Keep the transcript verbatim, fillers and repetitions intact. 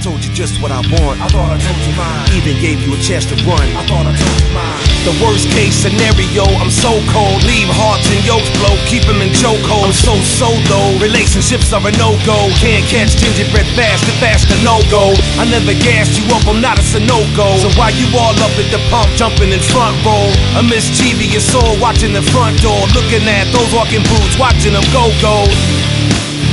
told you just what I want. I thought I told you mine. Even gave you a chance to run. I thought I told you mine. The worst case scenario, I'm so cold. Leave hearts in yolks blow, keep them in chokehold. I'm so so though, relationships are a no-go. Can't catch gingerbread fast, the fast a no-go. I never gassed you up, I'm not a Sunoco. So why you all up at the pump, jumping in front row? A mischievous soul watching the front door, looking at those walking boots, watching them go-go.